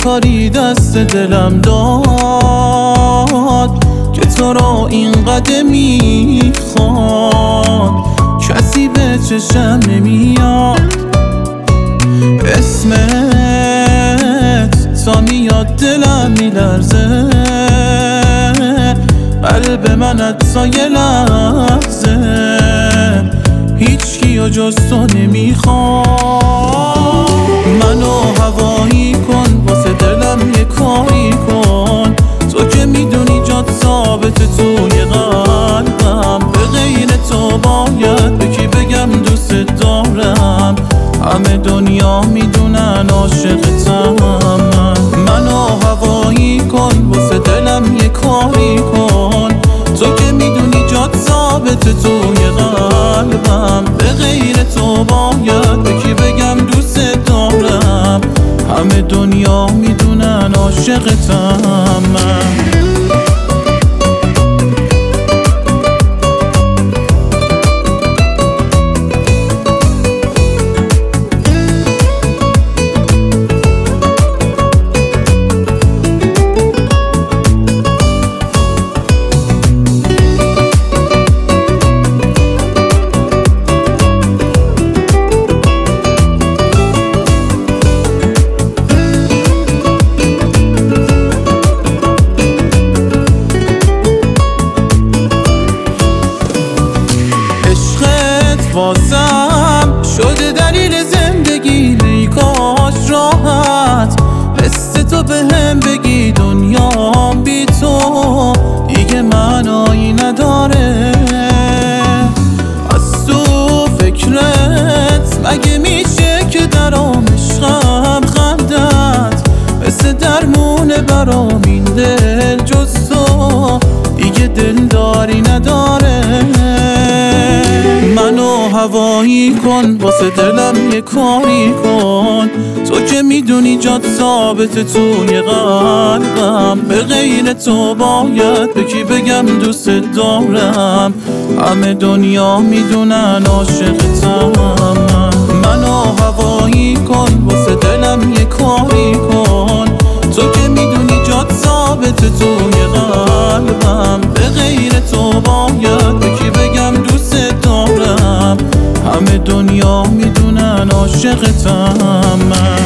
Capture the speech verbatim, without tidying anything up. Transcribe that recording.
کاری دست دلم داد که تو را اینقدر میخواد، کسی به چشم نمیاد. اسمت تا میاد دلم میلرزه، قلب من حتی یه لحظه هیچ کیو جز تو نمیخواد. منو هوایی کن، واسه دلم یه کاری کن، تو که میدونی جات ثابت توی قلبم. به غیر تو باید به کی بگم دوست دارم، همه دنیا میدونن عاشقتم. منو هوایی کن، واسه دلم یه کاری کن، تو که میدونی جات ثابت توی قلبم. به غیر تو باید به کی بگم دوست دارم، همه دنیا میدونن عاشقتم من. واسم شده دلیل زندگی، کاش راحت مثل تو به هم بگی دنیام بی تو دیگه معنایی نداره. از تو فکرت مگه میشه که درام عشقم خندت مثل درمونه برام این دل، جز تو دیگه دلداری نداره. منو هوایی کن، واسه دلم یه کاری کن، تو که میدونی جات ثابت توی قلبم. به غیر تو باید به کی بگم دوست دارم، همه دنیا میدونن عاشقتم. منو هوایی کن، واسه دلم یه کاری کن، تو که میدونی جات ثابت توی قلبم. به غیر تو باید به کی بگم دوست دارم، همه دنیا میدونن عاشقتم من.